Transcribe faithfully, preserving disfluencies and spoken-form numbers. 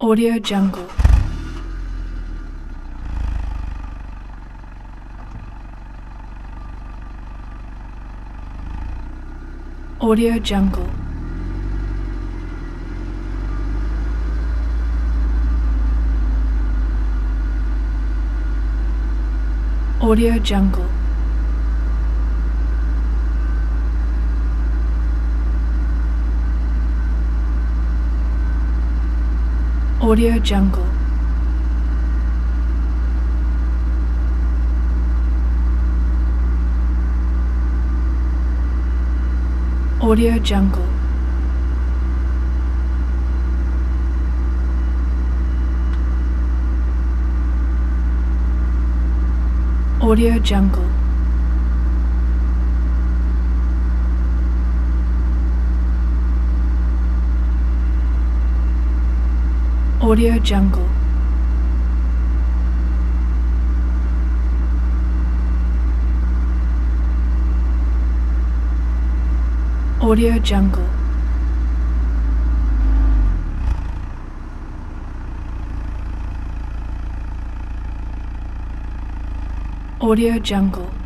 Audio Jungle. Audio Jungle. Audio Jungle. Audio Jungle. Audio Jungle. Audio Jungle. Audio Jungle. Audio Jungle. Audio Jungle.